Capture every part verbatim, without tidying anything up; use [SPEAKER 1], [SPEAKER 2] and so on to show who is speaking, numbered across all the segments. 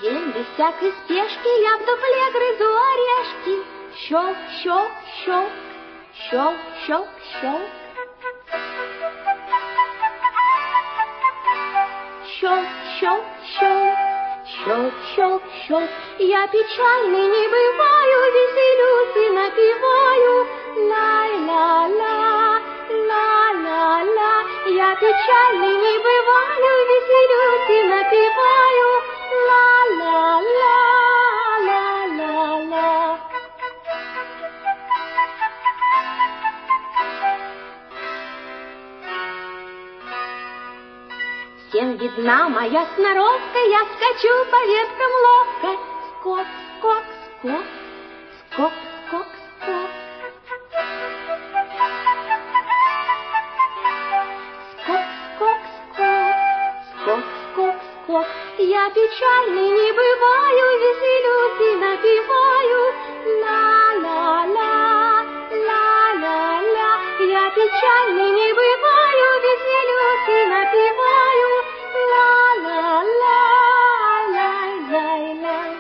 [SPEAKER 1] день без всякой спешки я в дупле грызу орешки. Щелк, щелк, щелк, щелк, щелк, щелк. Щелк, щелк, щелк, щелк, щелк, щелк. Я печальный не бываю, веселюсь и напеваю. Ла-ла-ла, ла-ла-ла. Я печальный не бываю, веселюсь и напеваю. Ла-ла-ла, ла-ла-ла. Всем видна моя сноровка, я скачу по веткам ловко. Скок, скок, скок, скок, скок, скок. Скок, скок, скок, скок, скок, скок. Я печальный не бываю, веселюсь и напеваю. Ла-ла-ла, ла-ла-ла. Я печальный не бываю, веселюсь и напеваю. Ла-ла-ла, лай-лай-лай.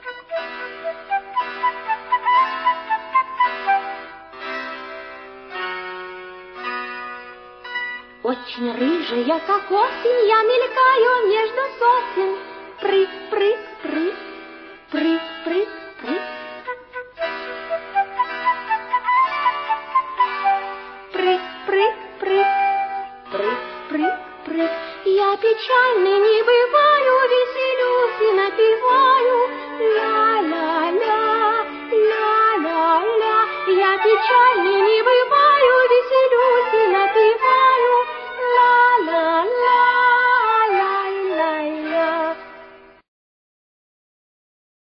[SPEAKER 1] Очень рыжая, как осень, я мелькаю между сосен. Прыг, прыг, прыг, прыг, прыг, прыг. Прыг, прыг, прыг, прыг, прыг, прыг. Я печальный не бываю, веселюсь и напеваю. Ла-ла-ла, ла-ла-ла. Я печальный не бываю.